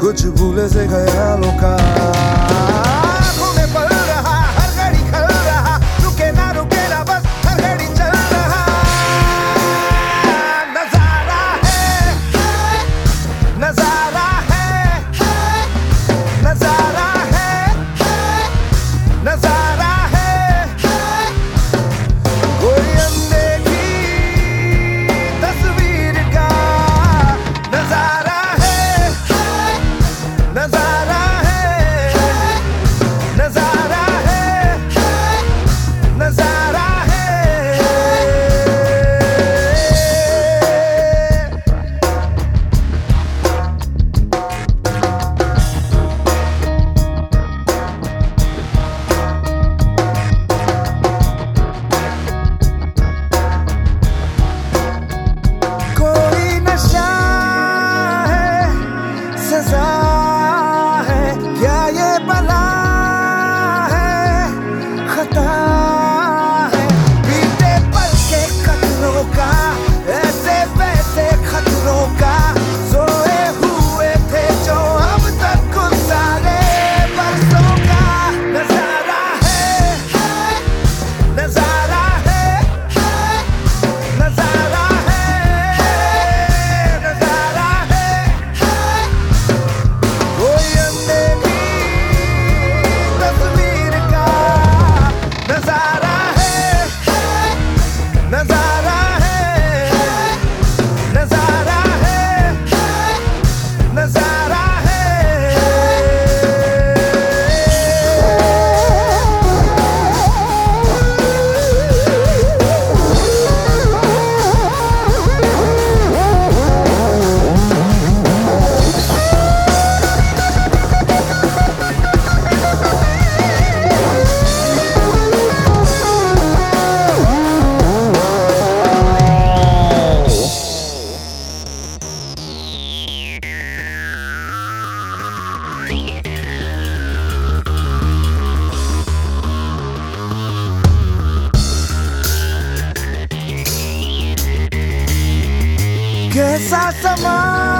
कुछ भूले से ख्यालों का आँखों में पल रहा, हर घड़ी खल रहा, रुके ना बस हर घड़ी चल रहा। नजारा है, नजारा है, नजारा है, नजारा है, कोई अनदेखी तस्वीर का नजारा है, नजारा है, नजारा है, नजारा है। कोई नशा है, सजा है, क्या ये बला है, खता है, बीते पल के कतरों का, ऐसे वैसे खतरों का, सोए हुए थे जो अब तक गुजारे बरसों का। नजारा है, नजारा है, नजारा है, नजारा है, कोई अनदेखी तस्वीर का नजारा है, नजारा है, नजारा है, नजारा है। कैसा समा